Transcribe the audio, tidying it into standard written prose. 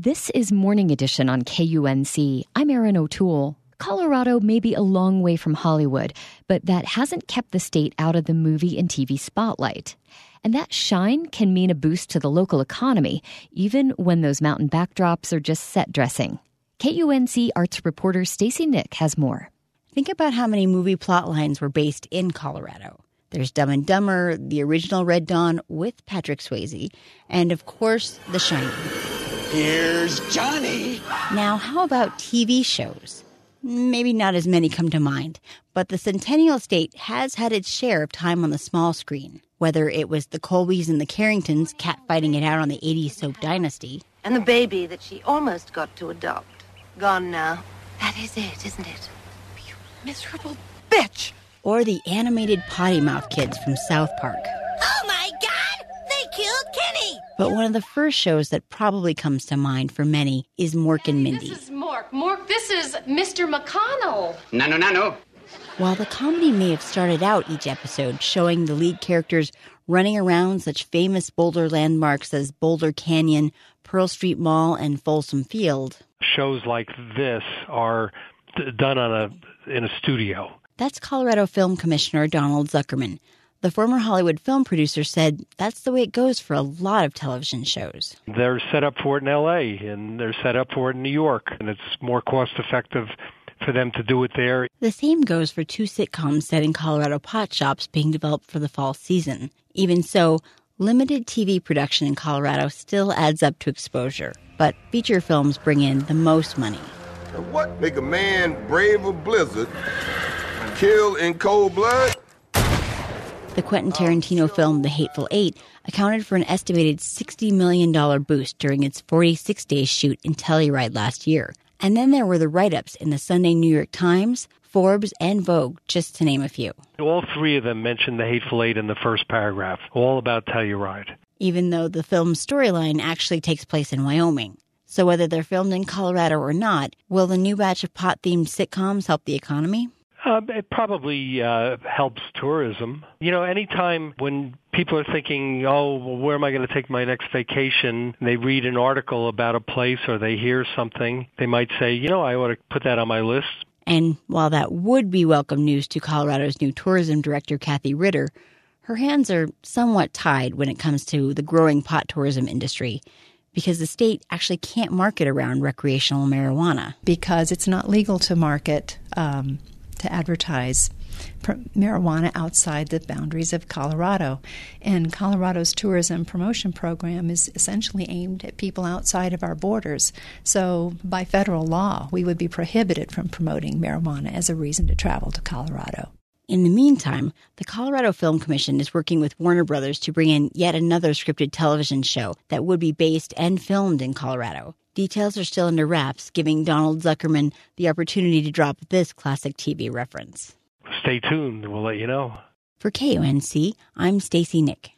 This is Morning Edition on KUNC. I'm Erin O'Toole. Colorado may be a long way from Hollywood, but that hasn't kept the state out of the movie and TV spotlight. And that shine can mean a boost to the local economy, even when those mountain backdrops are just set dressing. KUNC arts reporter Stacey Nick has more. Think about how many movie plot lines were based in Colorado. There's Dumb and Dumber, the original Red Dawn with Patrick Swayze, and of course, The Shining. Here's Johnny. Now, how about TV shows? Maybe not as many come to mind, but the Centennial State has had its share of time on the small screen. Whether it was the Colbys and the Carringtons catfighting it out on the 80s soap Dynasty. And the baby that she almost got to adopt. Gone now. That is it, isn't it? You miserable bitch. Or the animated Potty Mouth Kids from South Park. Oh my God! They killed Kenny! But one of the first shows that probably comes to mind for many is Mork and Mindy. This is Mork. Mork, this is Mr. McConnell. No. While the comedy may have started out each episode showing the lead characters running around such famous Boulder landmarks as Boulder Canyon, Pearl Street Mall, and Folsom Field. Shows like this are done in a studio. That's Colorado Film Commissioner Donald Zuckerman. The former Hollywood film producer said that's the way it goes for a lot of television shows. They're set up for it in L.A., and they're set up for it in New York, and it's more cost-effective for them to do it there. The same goes for two sitcoms set in Colorado pot shops being developed for the fall season. Even so, limited TV production in Colorado still adds up to exposure. But feature films bring in the most money. What make a man brave a blizzard, kill in cold blood? The Quentin Tarantino film The Hateful Eight accounted for an estimated $60 million boost during its 46-day shoot in Telluride last year. And then there were the write-ups in the Sunday New York Times, Forbes, and Vogue, just to name a few. All three of them mentioned The Hateful Eight in the first paragraph, all about Telluride. Even though the film's storyline actually takes place in Wyoming. So whether they're filmed in Colorado or not, will the new batch of pot-themed sitcoms help the economy? It probably helps tourism. You know, anytime when people are thinking, oh, well, where am I going to take my next vacation? And they read an article about a place or they hear something, they might say, you know, I ought to put that on my list. And while that would be welcome news to Colorado's new tourism director, Kathy Ritter, her hands are somewhat tied when it comes to the growing pot tourism industry, because the state actually can't market around recreational marijuana. Because it's not legal to market to advertise marijuana outside the boundaries of Colorado. And Colorado's tourism promotion program is essentially aimed at people outside of our borders. So by federal law, we would be prohibited from promoting marijuana as a reason to travel to Colorado. In the meantime, the Colorado Film Commission is working with Warner Brothers to bring in yet another scripted television show that would be based and filmed in Colorado. Details are still under wraps, giving Donald Zuckerman the opportunity to drop this classic TV reference. Stay tuned. We'll let you know. For KUNC, I'm Stacey Nick.